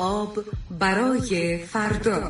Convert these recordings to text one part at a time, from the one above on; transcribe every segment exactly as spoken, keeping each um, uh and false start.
آب برای فردا.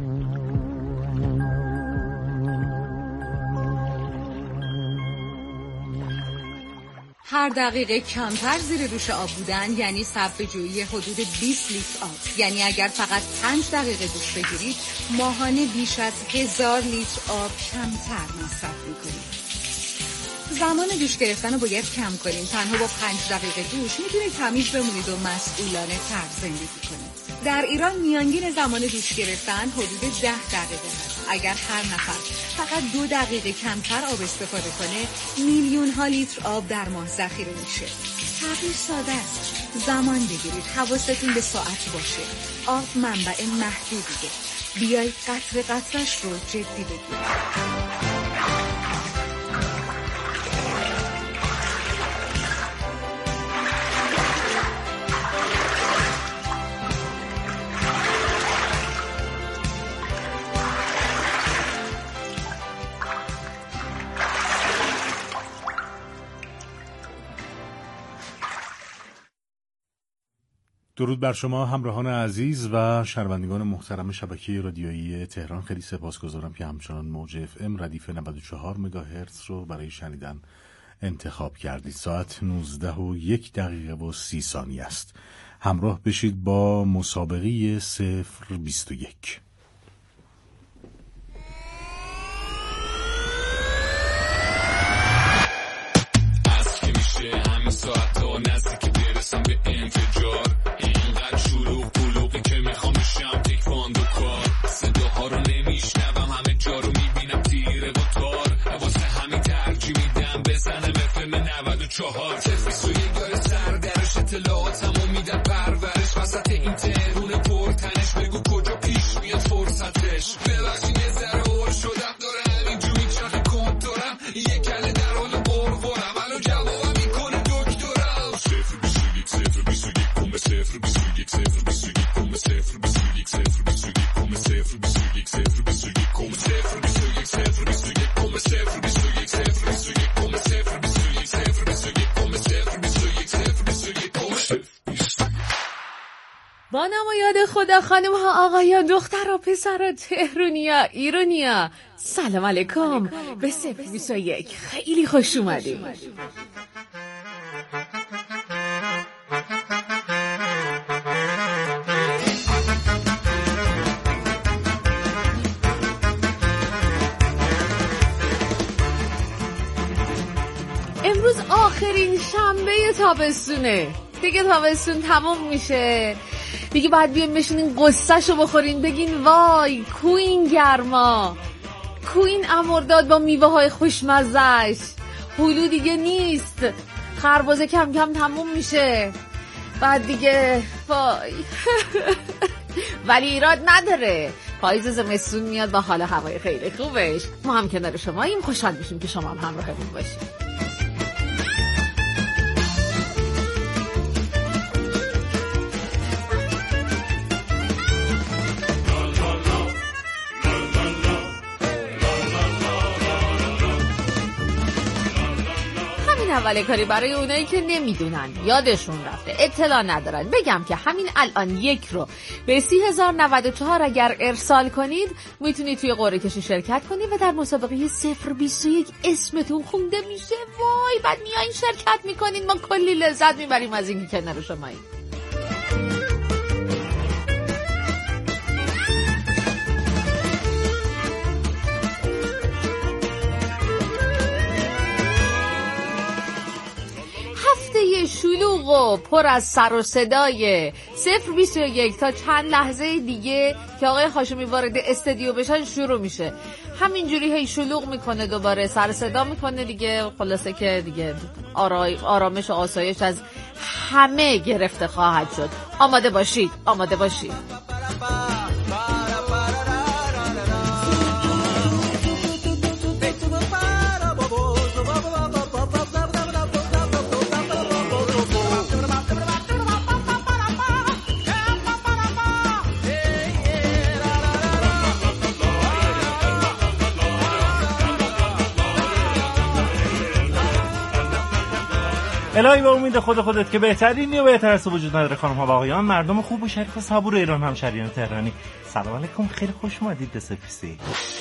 هر دقیقه کمتر زیر دوش آب بودن یعنی صرفه جویی حدود بیست لیتر آب. یعنی اگر فقط پنج دقیقه دوش بگیرید ماهانه بیش از هزار لیتر آب کمتر مصرف میکنید. زمان دوش گرفتن رو باید کم کنیم. تنها با پنج دقیقه دوش میتونید تمیز بمونید و مسئولانه تر زندگی کنید. در ایران میانگین زمان دوش گرفتن حدود ده دقیقه هست. اگر هر نفر فقط دو دقیقه کمتر آب استفاده کنه میلیون ها لیتر آب در ماه ذخیره میشه. تغییر ساده است. زمان بگیرید. حواستون به ساعت باشه. آب منبع محدودیه. بیایید قطره قطرش رو جدی بگیرید. درود بر شما همراهان عزیز و شنوندگان محترم شبکه رادیویی تهران. خیلی سپاسگزارم که همچنان موج اف ام ردیف نود و چهار مگاهرتز رو برای شنیدن انتخاب کردید. ساعت نوزده و یک دقیقه و سی ثانیه است. همراه بشید با مسابقه صفر بیست و یک. از که میشه همین ساعت ها نزدیک برسم به انفجار. اینقدر شلوغ پلوغی که میخوام بشم تکواندو کار. صداها رو نمیشنوم همه جا رو میبینم تیره و تار. واسه همین ترجیح میدم بزنم اف ام نود و چهار. تفیس و یک داره سر درش اطلاعاتمو میدم پرورش. وسط این تهرون پرتنش بگو کجا پیش میاد فرصتش. ببخشید یه ذره اور شدم داره همینجور میچرخه کنتورم. یه کله در حال قرقرم الو جوابم میکنه دکترم. صفر بیست و یک صفر بیست و یک کمه صفر بیست و یک صفر بیست و یک کمه صفر بیست و یک صفر بیست و یک کمه صفر بیست و یک صفر بیست و یک کمه صفر بیست و یک صفر بیست و یک کمه صفر بیست و یک صفر بیست و یک کمه صفر بیست و یک صفر بیست و یک کمه صفر بیست و یک صفر بیست و یک کمه صفر. با نمایاد خدا خانم ها آقایان دختر و پسر تهرونیا ایرانیا سلام علیکم به صفر بیست و یک. خیلی خوش اومدید. امروز آخرین شنبه تابستونه. دیگه تابستون تموم میشه. دیگه باید بیایم بشینین قصه‌شو بخورین بگین وای کو این گرما، کو این امرداد با میوه های خوشمزه‌اش. هلو دیگه نیست. خربزه کم کم تموم میشه. بعد دیگه وای ولی ایراد نداره. پاییز زمستون میاد با حال هوای خیلی خوبش. ما هم کنار شماییم. خوشحال میشیم که شما هم همراهمون باشید. اول کاری برای اونایی که نمیدونن، یادشون رفته، اطلاع ندارن، بگم که همین الان یک رو به سی هزار و نود و چهار اگر ارسال کنید میتونید توی قرعه کشی شرکت کنید و در مسابقه صفر بیست و یک اسمتون خونده میشه. وای بعد میایین شرکت میکنین. ما کلی لذت میبریم از اینکه کنار شماییم. شلوغ و پر از سر و صدای صفر بیست و یک تا چند لحظه دیگه که آقای هاشمی وارد استودیو بشن شروع میشه. همینجوری هی شلوغ میکنه، دوباره سر صدا میکنه دیگه. خلاصه که دیگه آرامش و آسایش از همه گرفته خواهد شد. آماده باشید، آماده باشید. الهی به امید خود خودت که بهترینی و بهتر از وجود نداره. خانم ها و آقایان، مردم خوب و شریف و صبور ایران، هم شهریان تهرانی، سلام علیکم، خیلی خوش اومدید به سپیسی.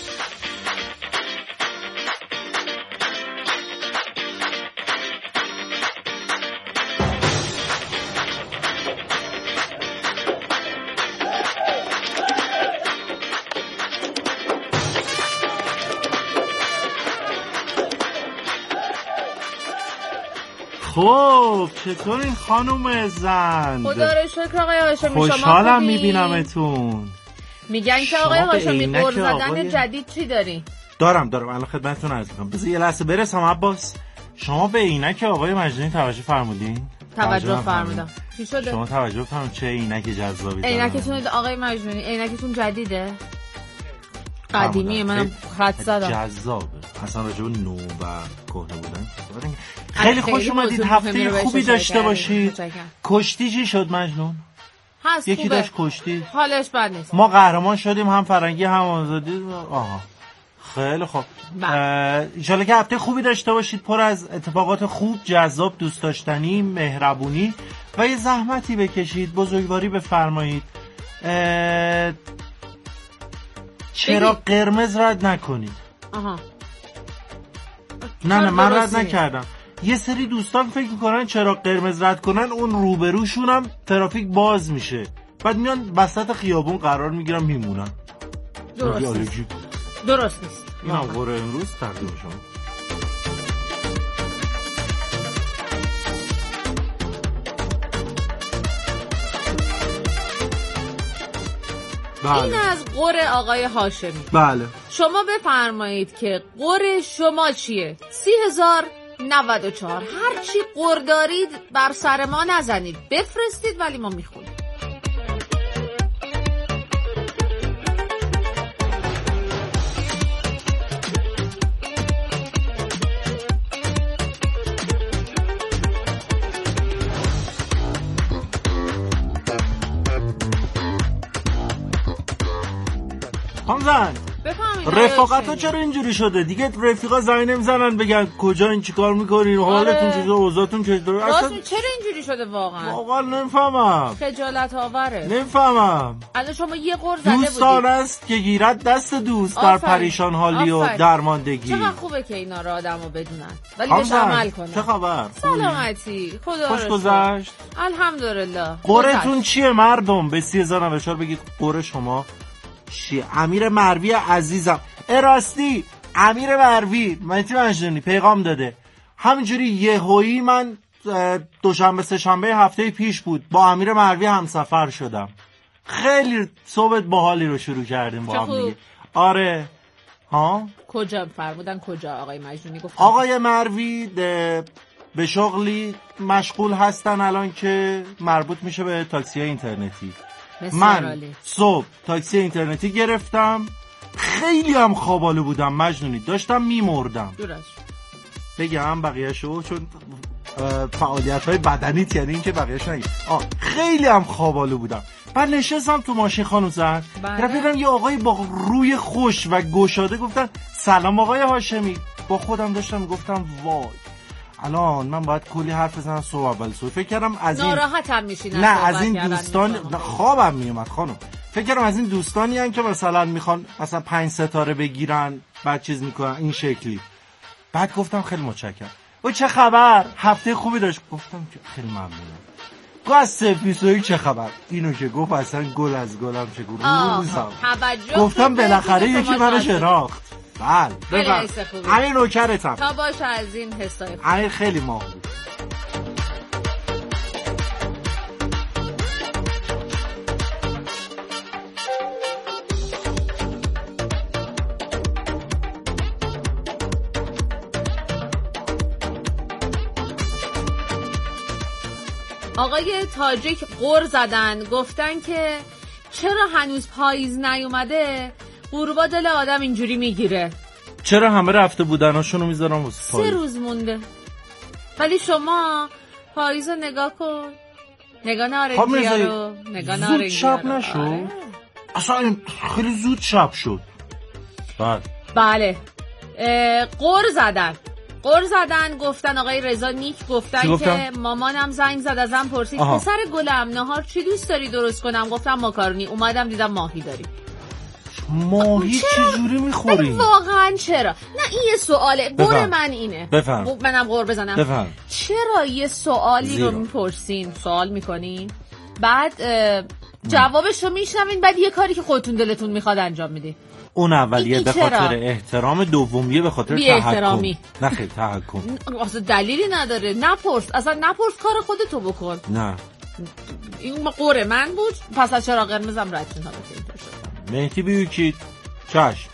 خب چطورین خانم زند؟ خدا رو شکر آقای هاشمی، شما خوشحالم میبینمتون. میگن که آقای هاشمی قرض زدن آقای... جدید چی داری؟ دارم دارم الان خدمتتون عرض می‌کنم. بذار یه لحظه برسم. عباس شما به عینک آقای مجنونی توجه فرمودین؟ توجه فرمودم. چی شده؟ شما توجه فرمودین چه عینک جذابی دارن؟ عینکتون آقای مجنونی عینکتون جدیده؟ قدیمیه، منم خط زدم. جذابه. اصلا راجع به نو و کهنه بودن. خیلی خوش اومدید، هفته خوبی داشته باشید. کشتی چی شد مجنون؟ هست یکی خوبه. داشت کشتی. حالش بد نیست. ما قهرمان شدیم، هم فرنگی هم آزادی. آها خیلی خوب. ان شاءالله که هفته خوبی داشته باشید، پر از اتفاقات خوب، جذاب، دوست داشتنی، مهربونی و یه زحمتی بکشید، بزرگواری بفرمایید. چرا قرمز رد نکنید؟ آها نه نه من رد نکردم. یه سری دوستان فکر میکنن چرا قرمز رد کنن اون روبروشون هم ترافیک باز میشه، بعد میان وسط خیابون قرار میگیرن میمونن. درست نیست. درست نیست. این هم قرار امروز تقدیم شما. بله. این از قره آقای هاشمی. بله. شما بفرمایید که قره شما چیه؟ سی هزار نود و چهار. هر چی قر دارید بر سر ما نزنید، بفرستید ولی ما میخونیم. همزن رفاقت چرا اینجوری شده؟ دیگه رفیقا زنگ نمیزنن بگن کجا این چیکار میکنین، حالتون چطوره، اوضاعتون چطوره؟ اصلا چرا اینجوری شده واقعا؟ واقعا نمیفهمم. خجالت آوره. نمیفهمم. الان شما یه قرض زده بودید. دوستان است که گیرد دست دوست در پریشان حالی و درماندگی. چقدر خوبه که اینا رو آدمو بدونن ولی بهش عمل کنن. چه خبر؟ سلامتی. خدا خوش گذشت. الحمدلله. قره‌تون چیه مردم؟ به سی هزار نوشتار بگید قره شما چیه؟ امیر مروی عزیزم، اراستی امیر مروی مهدی مجنونی پیغام داده همینجوری یهویی. من دوشنبه سه شنبه هفته پیش بود با امیر مروی همسفر شدم. خیلی صحبت باحالی رو شروع کردیم با هم دیگه. آره ها کجا فرمودن؟ کجا آقای مجنونی گفت؟ آقای مروی به شغلی مشغول هستن الان که مربوط میشه به تاکسی اینترنتی. من صبح تاکسی اینترنتی گرفتم، خیلی هم خوابالو بودم مجنونی، داشتم میمردم. بگم بقیه‌شو چون فعالیت‌های بدنیت یعنی این که بقیه‌شو نگی. آه خیلی هم خوابالو بودم. بعد نشستم تو ماشین خانم زن، دیدم یه آقای با روی خوش و گشاده گفتن سلام آقای هاشمی. با خودم داشتم میگفتم وای الان من باید کلی حرف بزنم صبح اول صبح. فکر کردم از این ناراحتم میشین. نه از این دوستان خوابم میومد خانم. فکر کردم از این دوستانی ان که مثلا میخوان مثلا پنج ستاره بگیرن بعد چیز میکنن این شکلی. بعد گفتم خیلی متشکرم. و چه خبر؟ هفته خوبی داشت؟ گفتم که خیلی ممنونم. گفت از سپیسوی چه خبر؟ اینو که گفت اصلا گل از گلم چه روزم. گفتم بالاخره یکی منو شناخت. بله بفرم همین نوکرتم تا باشه از این حسای خوب. همین خیلی ماه بود. آقای تاجیک قر زدن گفتن که چرا هنوز پاییز نیومده، غروبا دل آدم اینجوری میگیره. چرا همه رفته بودناشونو میذارن واسه پاییز؟ سه روز مونده ولی شما پاییزو نگاه کن، نگاه نارنجی‌ها رو نگاه نارنجی‌ها. زود شب نشد؟ آره. اصلا خیلی زود شب شد. بعد بله قر زدن قر زدن گفتن آقای رضا نیک گفتن که مامانم زنگ زد ازم پرسید پسر گلم نهار چی دوست داری درست کنم؟ گفتم ماکارونی. اومدم دیدم ماهی داری. ماهی چجوری میخوری؟ واقعا چرا؟ نه این یه سواله. قر من اینه. بفهم. منم قر بزنم. بفهم. چرا یه سوالی زیرا. رو میپرسین سوال میکنین بعد جوابش رو میشنوین بعد یه کاری که خودتون دلتون میخواد انجام میدی؟ اون اولیه به خاطر احترام، دومیه به خاطر تحکم. نه خیلی تحکم اصلا دلیلی نداره. نپرس اصلا نپرس کار خودتو بکن. نه این قره من بود پس از چراغ قرمزم رد شدم. مهدی بیو کی چشم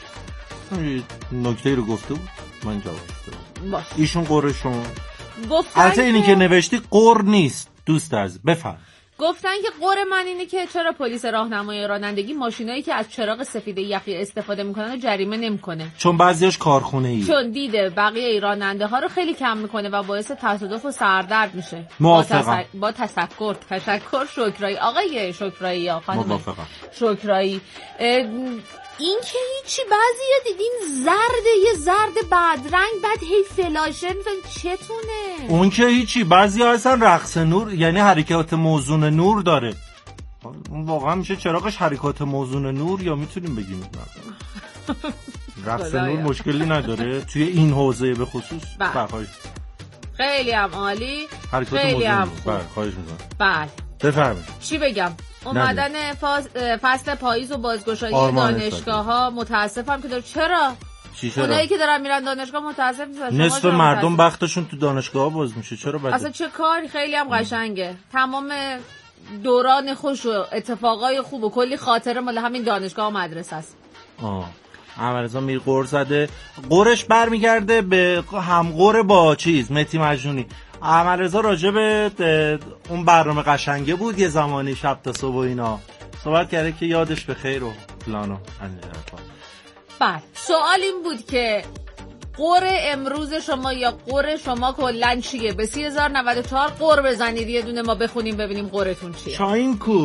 نکته رو گفته بود من جواب دادم. ایشون قرشون البته اینی که نوشتی قر نیست دوست از بفهم. گفتن که قر من اینه که چرا پلیس راهنمایی رانندگی ماشینایی که از چراغ سفید یخی استفاده میکنن جریمه نمیکنه؟ چون بعضیاش کارخونه‌ای. چون دیده بقیه راننده ها رو خیلی کم میکنه و باعث تصادف و سردرد میشه. موافقم. با تشکر تشکر شکرایی آقای شکرایی یا خانم موافقم. شکرایی. این که هیچی بعضیا دیدین زرده یه زرد بدرنگ بعد هی فلاشه میزن چتونه؟ اون که هیچی بعضیا اصلا رقص نور یعنی حرکات موزون نور داره. اون واقعا میشه چراغش حرکات موزون نور یا میتونیم بگیم رقص نور مشکلی نداره توی این حوزه به خصوص؟ بله خیلی هم عالی. حرکات خیلی هم خوب. بله خواهش می‌کنم. بله بفرمایید. چی بگم؟ اومدن فصل پاییز و بازگشایی دانشگاه ها متاسفم که داره. چرا؟ اونایی که دارن میرن دانشگاه متاسف میشن. نصف مردم بختشون تو دانشگاه ها باز میشه. چرا بده؟ اصلا چه کاری. خیلی هم قشنگه. تمام دوران خوش و اتفاقای خوب و کلی خاطره مال همین دانشگاه و مدرسه است. آه احمدرضا میر قر زده. قرش برمیگرده به هم قر با چیز متی مجنونی. احمدرضا راجع به اون برنامه قشنگه بود یه زمانی شب تا صبح و اینا صحبت کرده که یادش به خیر و فلانو. بله سوال این بود که قر امروز شما یا قر شما کلن چیه؟ به سی هزار و نود و چهار قر بزنید یه دونه ما بخونیم ببینیم قرتون چیه. شاین کو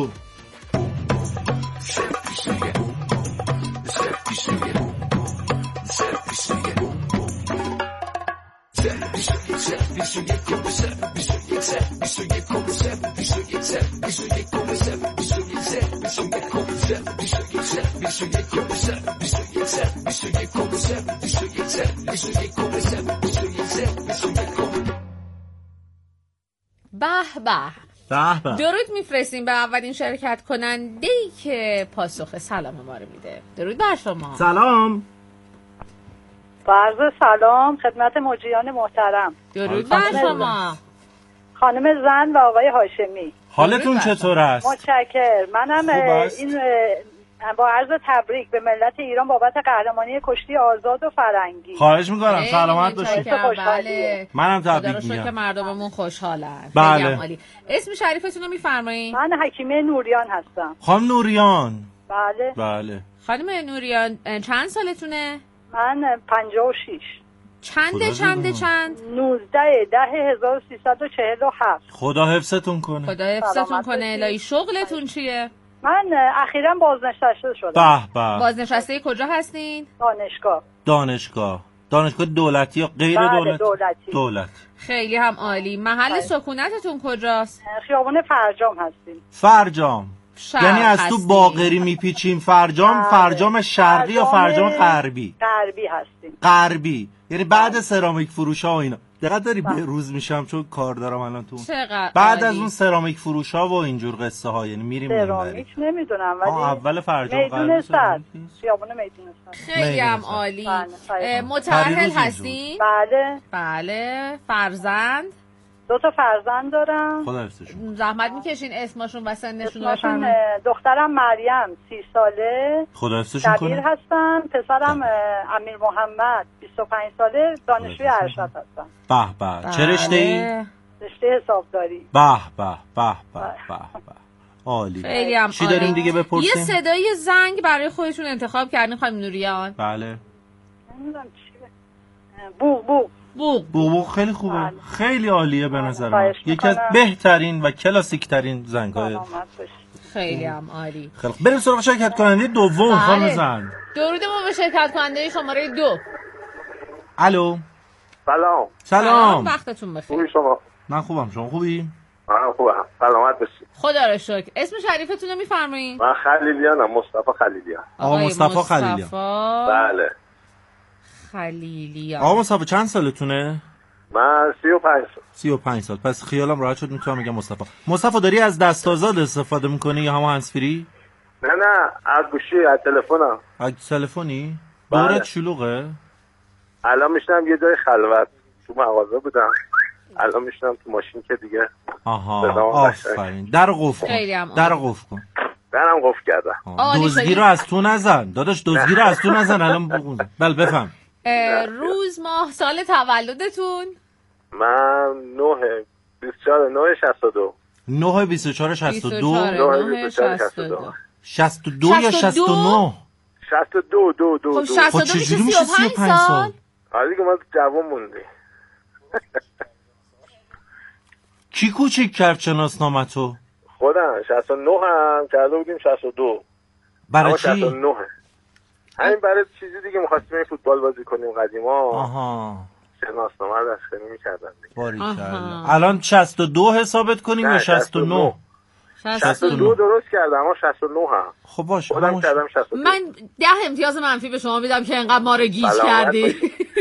به به درود میفرستیم به اولین شرکت کننده‌ای که پاسخ سلام ما رو میده. درود بر شما. سلام. عرض سلام خدمت مجریان محترم. درود بر شما خانم زن و آقای هاشمی. حالتون چطور است؟ متشکرم. منم این با عرض تبریک به ملت ایران بابت قهرمانی کشتی آزاد و فرنگی. خواهش می‌کنم سلامت باشید. بله. منم تبریک میگم. خدا رو شکر مردممون خوشحالن. بله. اسم شریفتون رو می‌فرمایید؟ من حکیمه نوریان هستم. خانم نوریان. بله. بله. خانم نوریان چند سالتونه؟ من پنجاه و شش. چنده چنده چند؟ نوزده ده هزار و سیصد و چهل و هفت. خدا حفظتون کنه. خدا حفظتون کنه. الهی شغلتون چیه؟ من اخیراً بازنشسته شدم. به به. بازنشسته کجا هستین؟ دانشگاه. دانشگاه. دانشگاه دولتی یا غیر بله دولتی؟ دولتی. دولت. خیلی هم عالی. محل بله. سکونتتون کجاست؟ خیابون فرجام هستیم. فرجام. یعنی از تو باقری میپیچیم فرجام. بله. فرجام شرقی فرجام یا فرجام غربی؟ غربی هستیم. غربی. یعنی بعد بله. سرامیک فروشا و اینا. دقیق داری به روز میشم چون کار دارم الان تو. چقدر بعد عالی. از اون سرامیک فروشا و اینجور قصه ها یعنی میریم سرامیک نمیدونم ولی اول فرجام میدون سر خیابون میدون سر. خیلی هم عالی. متأهل هستین؟ بله. بله. فرزند؟ دو تا فرزند دارم. خدا حفظشون. زحمت میکشین اسمشون و سنشون رو بفرمایید. دخترم مریم سی ساله. خدا حفظشون کنه. دبیر هستم. پسرم امیر محمد بیست و پنج ساله دانشجوی ارشد هستم. به به. چه رشته‌ای؟ رشته حسابداری. به به به به به. عالی. خیلی هم چی داریم دیگه بپرسیم؟ یه صدای زنگ برای خودتون انتخاب کردین خانم نوریان؟ بله. نمیدونم چی بوق بوق بوق بوق خیلی خوبه. بله. خیلی عالیه به نظر من. یکی از بهترین و کلاسیک ترین زنگ‌های. خیلی هم عالی. خیلی بریم سراغ شرکت کننده دوم. خانم زن. درود ما به شرکت کننده شماره دو. الو. سلام. سلام. وقتتون بخیر. خوبی شما؟ من خوبم، شما خوبی؟ من خوبم. سلامت باشید. خدا رو شکر. اسم شریفتون رو میفرمایید؟ من خلیلیانم، مصطفی خلیلیان. آقا مصطفی خلیلیان. بله. خلیلیان. آقا مصطفی چند سالتونه؟ من سی و پنج سال. سی و پنج سال. پس خیالم راحت شد میتونم بگم مصطفی. مصطفی داری از دست آزاد استفاده میکنی یا همون هندزفری؟ نه نه، از گوشی، از تلفنم. از تلفنی؟ بله. دورت شلوغه؟ الان میشنم یه جای خلوت، تو مغازه بودم. الان میشنم تو ماشین که دیگه. آها، آفرین. در قفل کن. در قفل کن. درم قفل کردم. دزدگی رو از تو نزن. داداش دزدگی رو از تو نزن. الان بگو. بله بفهم. روز ماه سال تولدتون؟ من نه بیست و چهار نه شصت و دو. نه بیست و چهار شصت و دو. نه بیست و چهار شصت و دو. شصت و دو یا شصت و نه؟ شصت و دو دو دو. خب شصت و دو میشه سی و پنج سال. آره دیگه ما جوان موندی. کی کوچیک کرد شناسنامه‌تو؟ خودم. شصت و نه هم کرده بودیم شصت و دو. برای چی؟ شصت و نه. همین برای چیزی دیگه می‌خواستیم این فوتبال بازی کنیم قدیما. آها. شناسنامه رو دستکاری می‌کردن دیگه. باریکلا. الان شصت و دو حسابت کنیم یا شصت و نه؟ شصت و دو درست کردم اما شصت و نه هم. خب باشه. خودم کردم شصت و دو. من ده امتیاز منفی به شما میدم که انقدر ما رو گیج کردی.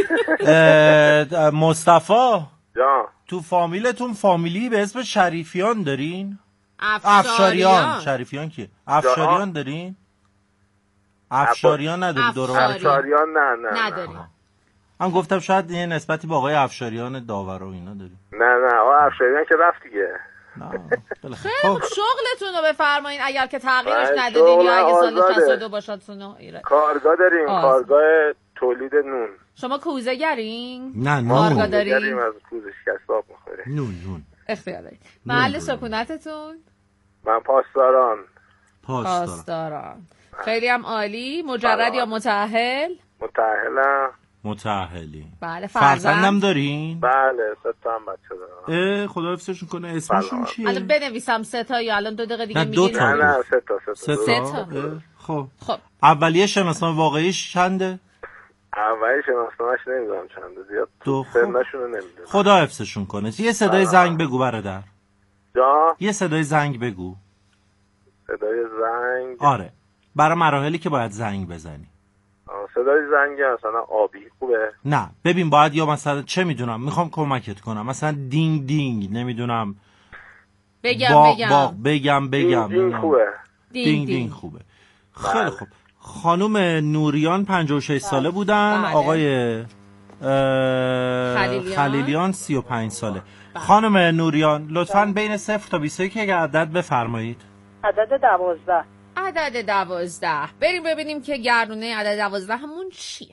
مصطفی جان، تو فامیلتون فامیلی به اسم شریفیان دارین؟ افشاریان. شریفیان کیه؟ افشاریان دارین؟ افشاریان نداری دور و بر؟ افشاریان نه نه نداریم. من گفتم شاید یه نسبتی با آقای افشاریان داور و اینا داریم. نه نه آقا افشاریان که رفت دیگه. خیلی خوب، شغلتون رو بفرمایید اگر که تغییرش ندادین یا اگه سال شصت و دو باشد سونو ایره. کارگاه داریم، کارگاه تولید نون. شما کوزه گرین؟ نه نون. کارگاه داریم؟ از کوزه شکستاب میخوریم. نون نون. اختیار دارید. محل سکونتتون؟ من پاسداران. پاسداران. خیلی هم عالی. مجرد یا متأهل؟ متأهلم. متأهلی. بله. فرزندم دارین؟ بله سه تا هم بچه دارم. اه خدا حفظشون کنه. اسمشون چیه؟ الان بنویسم سه تا یا الان دو دقیقه دیگه میگین؟ نه دو تا. نه نه سه تا سه تا. سه تا. خب. خب. اولیه شناسنامه واقعیش چنده؟ اولیه شناسنامه‌اش نمیدونم چنده، زیاد دو. سنشون رو نمیدونم. خدا حفظشون کنه. یه صدای زنگ بگو برادر. جا؟ یه صدای زنگ بگو. صدای زنگ؟ آره. برای مراحلی که باید زنگ بزنی. صدای زنگ مثلا آبی خوبه؟ نه ببین باید یا مثلا چه میدونم میخوام کمکت کنم مثلا دینگ دینگ نمیدونم بگم باق بگم باق بگم بگم دینگ دینگ خوبه. دینگ دینگ, دینگ خوبه. خیلی خوب. خانم نوریان پنجاه و شش ساله بودن. بله. آقای خلیلیان. خلیلیان سی و پنج ساله. بله. خانم نوریان لطفاً بین صفر تا بیست و یک یک عدد بفرمایید. عدد دوازده. عدد دوازده. بریم ببینیم که گردونه عدد دوازده همون چیه.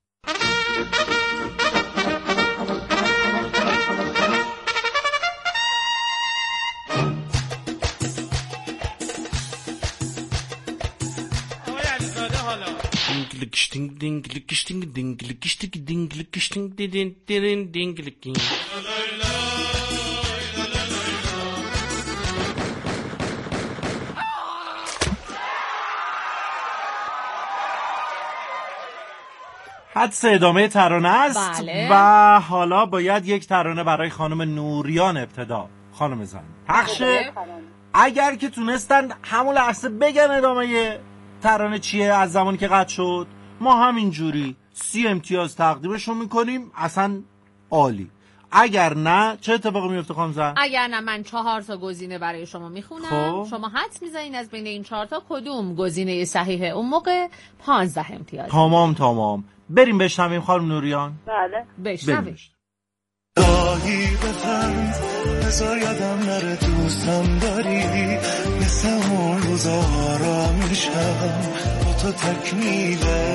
حدس ادامه ترانه است. بله. و حالا باید یک ترانه برای خانم نوریان ابتدا خانم زن پخشه. اگر که تونستن همون لحظه بگن ادامه ترانه چیه از زمانی که قطع شد ما همینجوری سی امتیاز تقدیمشون میکنیم. اصلا عالی. اگر نه چه اتفاقی میفته خانم زن؟ اگر نه من چهار تا گزینه برای شما میخونم. خب. شما حدس میزنین از بین این چهار تا کدوم گزینه صحیحه. اون موقع پانزده امتیاز. تمام تمام. بریم بشنویم خانم نوریان. بله بشنویم. گاهی بخند بذار یادم نره دوستم داری مثل اون روزا آرامیشم با تو تکمیله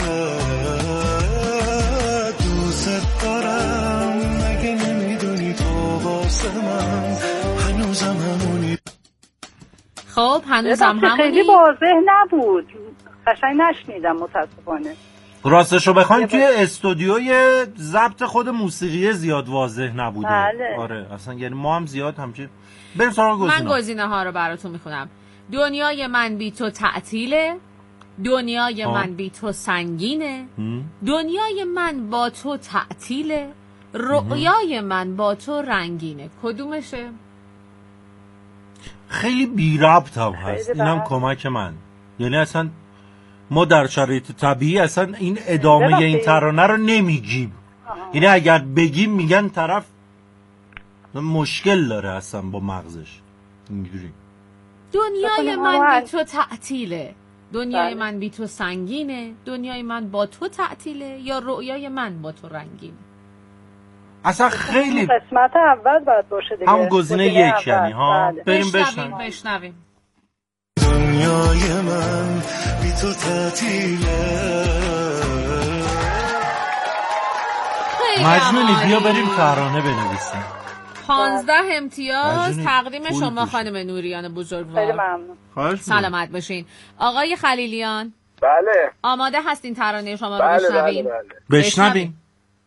دوست دارم مگه نمیدونی تو واسه من هنوزم همونی. خب هنوزم همونی. خیلی واضح نبود قشنگ نشنیدم متاسفانه. راستشو بخوایم توی استودیوی ضبط خود موسیقی زیاد واضح نبوده. بله. آره اصلا یعنی ما هم زیاد همچین. بریم سراغ گزینه‌ها. من گزینه ها رو براتون میخونم. دنیای من بی تو تعطیله. دنیای آه. من بی تو سنگینه. هم. دنیای من با تو تعطیله. رؤیای من با تو رنگینه. کدومشه؟ خیلی بی ربط هم هست. اینم کمک من. یعنی اصلا ما در شرایط طبیعی اصلا این ادامه این ترانه رو نمیگیم. یعنی اگر بگیم میگن طرف مشکل داره اصلا با مغزش. اینجوری دنیای من بی تو تعطیله، دنیای من بی تو سنگینه، دنیای من با تو تعطیله، یا رؤیای من با تو رنگینه. اصلا خیلی قسمت اول باید باشه دیگه. هم گزینه یک یعنی ها. بریم بشنویم بشنویم. دنیای من بی تو تعطیله. مجنونی بیا بریم ترانه بنویسیم. پانزده امتیاز تقدیم شما خانم نوریان بزرگوار. خیلی ممنون. سلامت باشین. آقای خلیلیان بله. آماده هستین ترانه شما رو بله بشنویم؟ بله بله. بشنویم.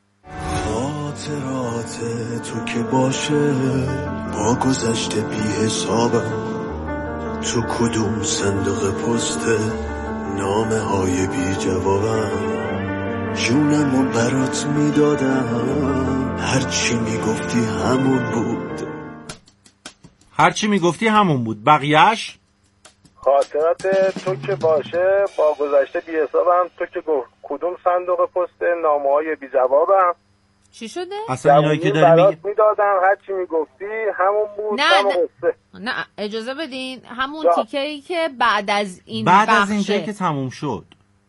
خاطرات تو که باشه با گذشته بی حسابم، تو کدوم صندوق پسته نامه های بی جوابم، جونمو برات میدادم هرچی میگفتی همون بود. هرچی میگفتی همون بود. بقیهش خاطرات تو که باشه با گذشته بی حسابم، تو که گفت کدوم صندوق پست نامه های بی جوابم. چی شده؟ اصلا اینایی که داری میگی میدادم هرچی میگفتی همون بود. نه همون نه. نه اجازه بدین همون تیکه‌ای که بعد از این بعد بخشه. از اینجایی که تموم شد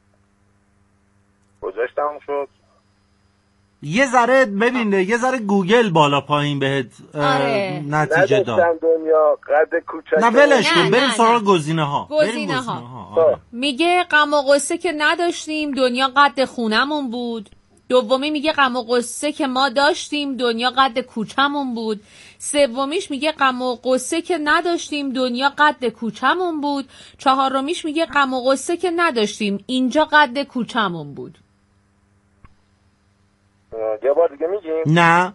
کجاش تموم شد؟ یه ذره ببین یه ذره گوگل بالا پایین بهت آره. نتیجه داد. دنیا قد کوچک. نه ولش کن، نه، بریم نه، سراغ نه. گزینه ها. گزینه ها. آره. میگه غم و غصه که نداشتیم دنیا قد خونمون بود. دومی میگه غم و غصه که ما داشتیم دنیا قد کوچمون بود. سومیش میگه غم و غصه که نداشتیم دنیا قد کوچمون بود. چهارمیش میگه غم و غصه که نداشتیم اینجا قد کوچمون بود. یه بار دیگه میگیم؟ نه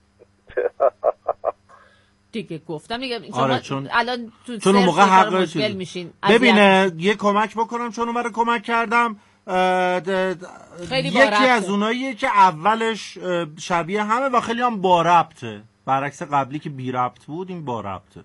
دیگه گفتم دیگه. آره چون الان تو چون اون موقع حق مشکل میشین. ببینه یه کمک بکنم چون اون رو کمک کردم. خیلی یکی از اوناییه که اولش شبیه همه و خیلی هم با ربطه، برعکس قبلی که بی ربط بود این با ربطه.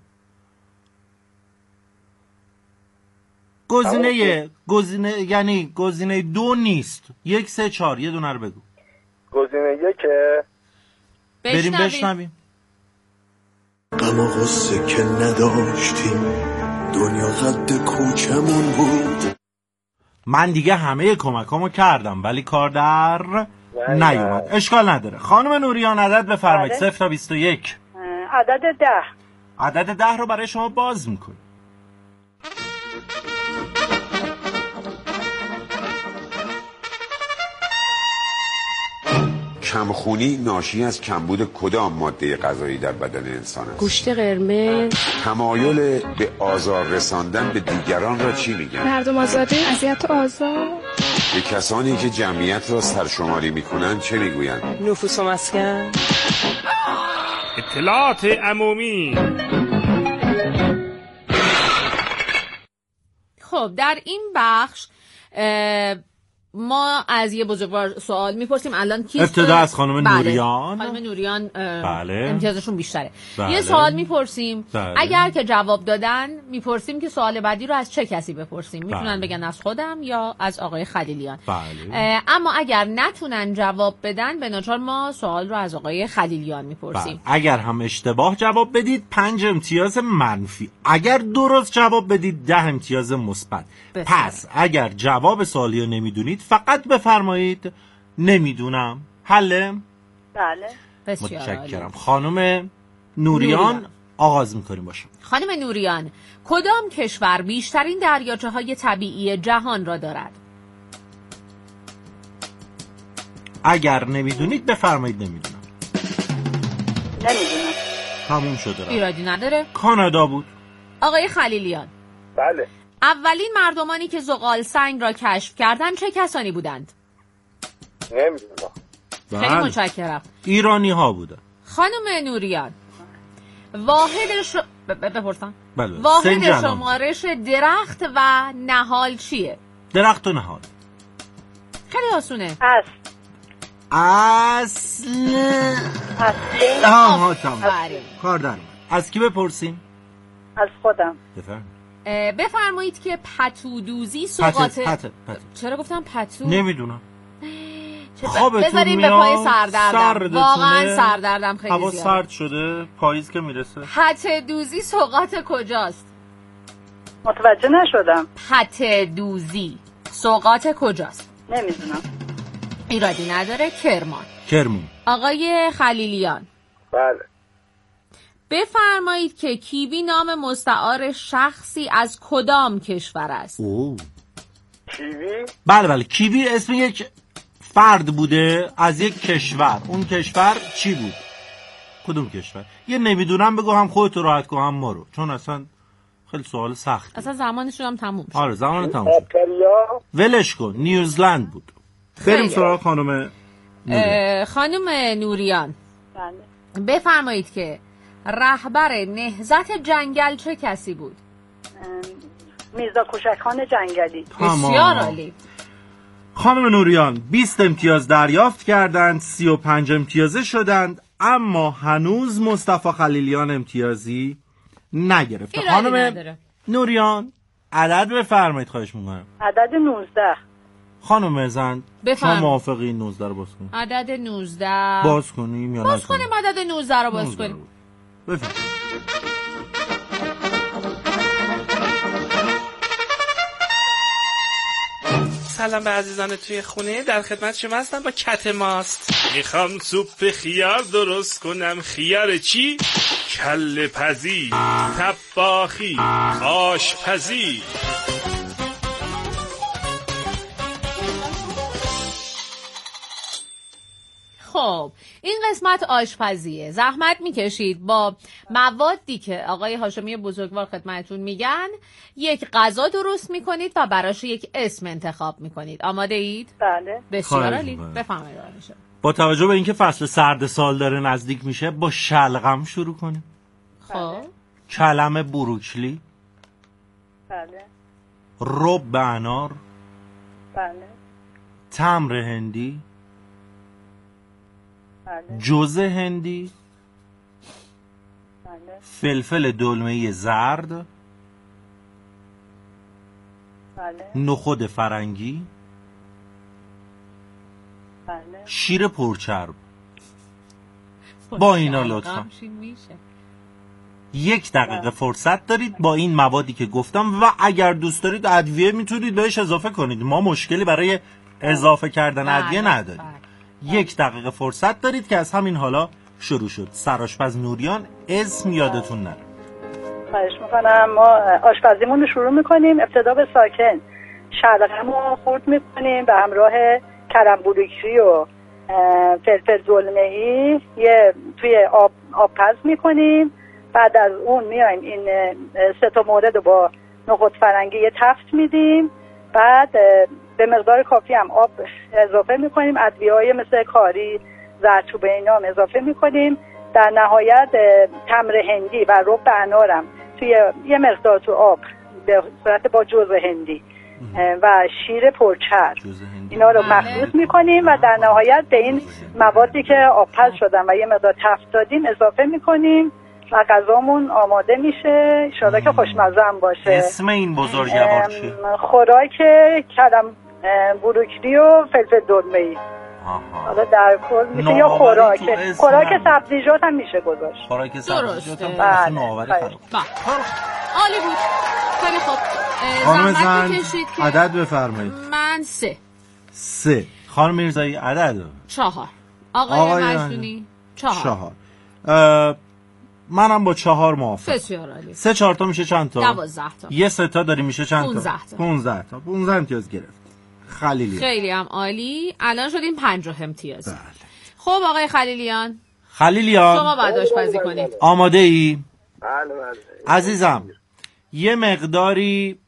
گزینه گزینه یعنی گزینه دو نیست. یک سه چهار یه دونه رو بگو. گزینه یکه. بریم بشنویم. غم و غصه که نداشتیم دنیا قد کوچمون بود. من دیگه همه کمکامو کردم ولی کار در نیومد. اشکال نداره. خانم نوریان عدد بفرمایید. صفر تا بیست و یک. عدد ده. عدد ده رو برای شما باز میکنیم. کمخونی ناشی از کمبود کدام ماده غذایی در بدن انسان است؟ گوشت قرمز. تمایل به آزار رساندن به دیگران را چی میگن؟ مردم آزادی، اذیت و آزار. به کسانی که جمعیت را سرشماری میکنن چه میگوین؟ نفوس و مسکن. اطلاعات عمومی. خب در این بخش ما از یه بزرگوار سوال میپرسیم. الان کی ابتدا از خانم بله. نوریان. خانم نوریان بله. امتیازشون بیشتره. بله. یه سوال میپرسیم. بله. اگر که جواب دادن میپرسیم که سوال بعدی رو از چه کسی بپرسیم. میتونن بله. بگن از خودم یا از آقای خلیلیان. بله. اما اگر نتونن جواب بدن به ناچار ما سوال رو از آقای خلیلیان میپرسیم. بله. اگر هم اشتباه جواب بدید پنج امتیاز منفی. اگر درست جواب بدید ده امتیاز مثبت. پس اگر جواب سوالی رو نمیدونید فقط بفرمایید نمیدونم. حله؟ بله. متشکرم. خانم نوریان, نوریان آغاز میکنیم باشم. خانم نوریان کدام کشور بیشترین دریاچه های طبیعی جهان را دارد؟ اگر نمیدونید بفرمایید نمیدونم. نمیدونم. تموم شده. ایرادی نداره. کانادا بود. آقای خلیلیان. بله. اولین مردمانی که زغال سنگ را کشف کردند چه کسانی بودند؟ نمیدونم. بله. خیلی متشکرم. ایرانی ها بودن. خانم نوریان واحد ش... بپرسم. بله. واحد شمارش درخت و نهال چیه؟ درخت و نهال. خیلی آسونه. اسب. اصل اصل آها تمام کار دارم. از کی بپرسیم؟ از خودم. بفرمایید. بفرمایید که پتودوزی سوغات پت پت پت. چرا گفتم پتو؟ نمیدونم. خوابتون بذاریم به پای سردردم. واقعا سردردم خیلی هوا زیاده. سرد شده، پاییز که میرسه. پتودوزی سوغات کجاست؟ متوجه نشدم. پتودوزی سوغات کجاست؟ نمیدونم. ایرادی نداره. کرمان. کرمون. آقای خلیلیان. بله. بفرمایید که کیوی نام مستعار شخصی از کدام کشور است؟ اوه. کیوی؟ بله بله کیوی اسم یک فرد بوده از یک کشور. اون کشور چی بود؟ کدوم کشور؟ یه نمیدونم بگو، هم خودت راحت کن هم ما رو، چون اصلا خیلی سوال سخت. اصلا زمانشون هم تموم شد. آره زمان تموم شد. ولش کن. نیوزلند بود. بریم سراغ خانم نوریان. خانم نوریان. بله. بفرمایید که رهبر نهضت جنگل چه کسی بود؟ میرزا کوچکخان جنگلی. بسیار عالی. خانم نوریان بیست امتیاز دریافت کردند، سی و پنج امتیازه شدند، اما هنوز مصطفی خلیلیان امتیازی نگرفته. خانم نداره. نوریان عدد بفرمایید خواهش میکنم. عدد نوزده. خانم مزند شما موافقی نوزده رو باز کنیم؟ عدد نوزده باز کنیم یا باز کنیم؟ عدد نوزده رو باز کنیم. بفرمایید. سلام به عزیزان توی خونه، در خدمت شما هستم با کت ماست. میخوام سوپ خیار درست کنم. خیار چی؟ کله پزی، طباخی، آشپزی. خب این قسمت آشپزیه. زحمت میکشید با موادی که آقای هاشمی بزرگوار خدمتتون میگن یک غذا درست میکنید و براش یک اسم انتخاب میکنید. آماده اید؟ بله. بسیار عالی. بفرمایید. با توجه به اینکه فصل سرد سال داره نزدیک میشه با شلغم شروع کنیم. خب کلم بروکلی. بله. رب انار. بله. تمر هندی. بله. جوز هندی. بله. فلفل دلمه‌ای زرد. بله. نخود فرنگی. بله. شیر پرچرب. با اینا لطفا یک دقیقه فرصت دارید با این موادی که گفتم و اگر دوست دارید ادویه میتونید بهش اضافه کنید. ما مشکلی برای اضافه کردن ادویه نداریم. یک دقیقه فرصت دارید که از همین حالا شروع شد. سرآشپز نوریان اسم یادتون نره. خواهش میکنم. ما آشپزیمون رو شروع میکنیم. ابتدا به ساکن شلغم رو خورد میکنیم به همراه کلم بروکلی و فلفل دلمه‌ای یه توی آب آب پز میکنیم. بعد از اون میایم این سه تا مورد رو با نخود فرنگی یه تفت میدیم. بعد به مقدار کافی هم آب اضافه میکنیم. ادویه‌های مثل کاری، زردچوبه اینا هم اضافه میکنیم. در نهایت تمر هندی و رب انارم توی یه مقدار تو آب به صورت با جوز هندی و شیر پرچرب اینا رو مخلوط میکنیم و در نهایت به این موادی که آب پز شدن و یه مقدار تفت دادیم اضافه میکنیم و غذامون آماده میشه. انشالله که خوشمزه هم باشه. اسم این بزرگوار چیه؟ خوراک کلم بروکلی و فلفل دلمه‌ای. حالا در کل میشه یا خوراک خوراک سبزیجات هم میشه گذاشت. خوراک سبزیجات هم بله. نوآوری خراب. عالی بود. خیلی خوب. خانم زن عدد بفرمایید. من سه. سه. خانم میرزایی عدد؟ چهار. آقای مجدونی چهار. چهار. منم با چهار موافق. بسیار عالی. سه چهار تا میشه چند تا؟ دوازده تا. یه سه تا داریم میشه چند تا؟ پونزده تا. پونزده تا. پونزده امتیاز گرفت. خلیلیان. خیلی هم عالی. الان شدیم پنجاه امتیاز. بله. خب آقای خلیلیان. خلیلیان. شما بعد آشپزی کنید. آماده ای؟ بله بله. عزیزم یه مقداری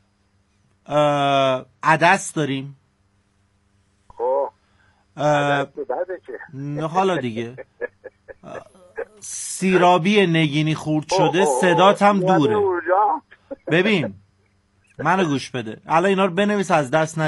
عدس داریم. خب عدس نه حالا دیگه سیرابی نگینی خورد شده صدات هم دوره. ببین منو گوش بده الان اینا رو بنویس از دست ندی.